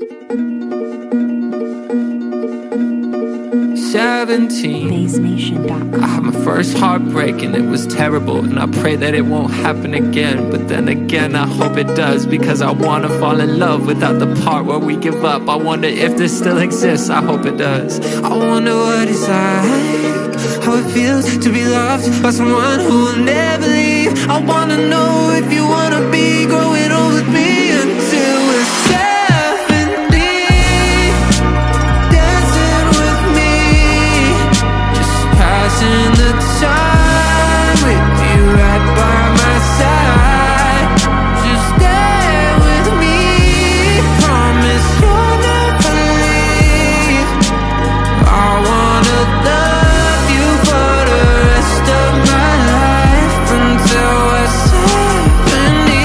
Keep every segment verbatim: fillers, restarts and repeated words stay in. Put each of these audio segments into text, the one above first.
seventeen, Bass Nation dot com. I had my first heartbreak and it was terrible, and I pray that it won't happen again. But then again, I hope it does, because I wanna fall in love without the part where we give up. I wonder if this still exists, I hope it does. I wonder what it's like, how it feels to be loved by someone who will never leave. I wanna know if you wanna be growing old with me until we're seventy, dancing with me, just passing the time with you right by my side. Just stay with me, promise you'll never leave. I wanna love you for the rest of my life until we're seventy.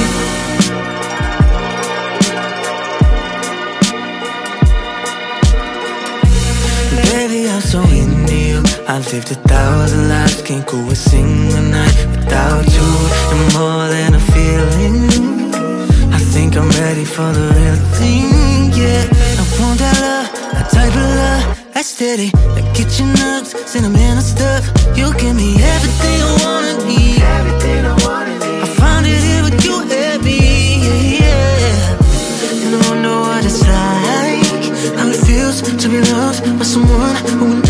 Baby, I'm so into you. I've lived a thousand lives, can't go a single night without you. You're more than a feeling, I think I'm ready for the real thing, yeah. I want that love, that type of love, that's steady, that kitchen nugs, cinnamon and stuff. You give me everything I wanna need, everything I wanna need. I found it here with you and me, yeah, yeah. And I wonder what it's like, how it feels to be loved by someone who will